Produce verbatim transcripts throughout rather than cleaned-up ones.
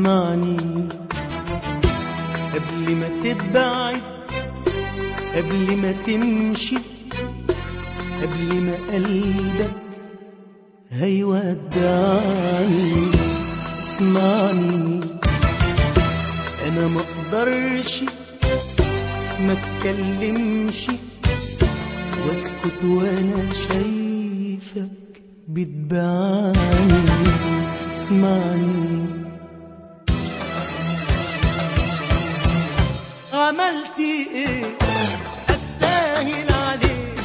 اسمعني قبل ما تبعد، قبل ما تمشي، قبل ما قلبك هيودعني. اسمعني انا ما اقدرش ما اتكلمش واسكت وانا شايفك بتبعني. اسمعني عملت ايه استاهل عليك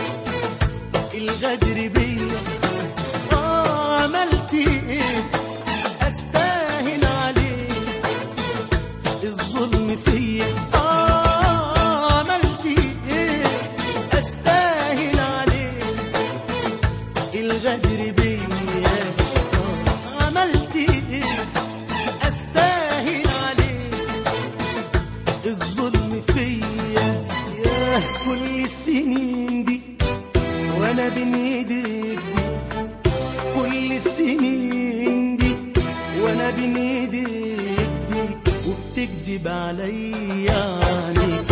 الغدر بيا؟ اه عملت ايه استاهل عليك الظلم فيا؟ اه عملت ايه استاهل عليك الغدر بيا؟ آه عملت ايه استاهل عليك الظلم فيا؟ ياه كل السنين دي وانا بين ايديك دي، كل السنين دي وانا بين ايديك دي وبتكدب عليا عينيك.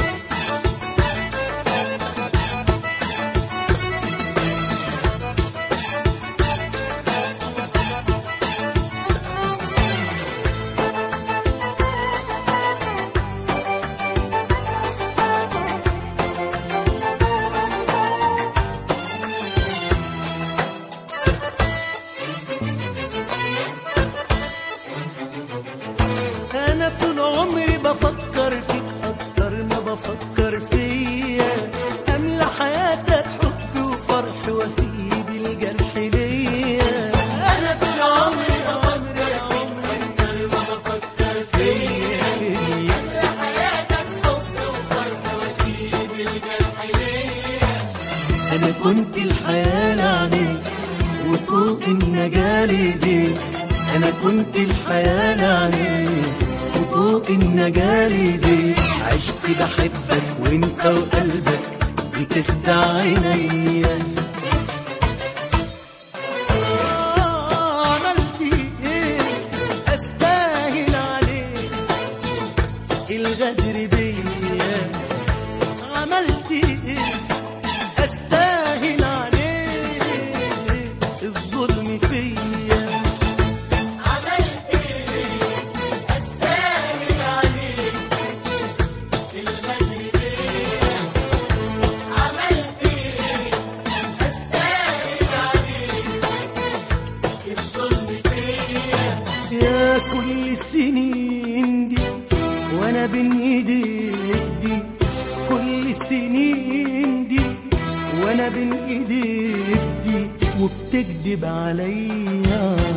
أنا طول عمري بفكر فيك أكتر ما بفكر فيا، أملى حياتك حب وفرح وأسيب الجرح ليا. أنا طول عمري عمري عمري أكتر ما بفكر فيا، أملى حياتك حب وفرح وأسيب الجرح ليا. أنا كنت الحياة لعنيك وطوق النجاة ليديك، أنا كنت الحياة لعنيك وطوق النجاة ليديك. عشت بحبك وانت وقلبك بتخدع عينيا. آه عملت ايه استاهل عليك الغدر بيا؟ عملت ايه استاهل عليك الظلم فيا؟ يا كل السنين دي وانا بين ايديك دي، كل السنين دي وانا بين ايديك دي وبتكدب عليا.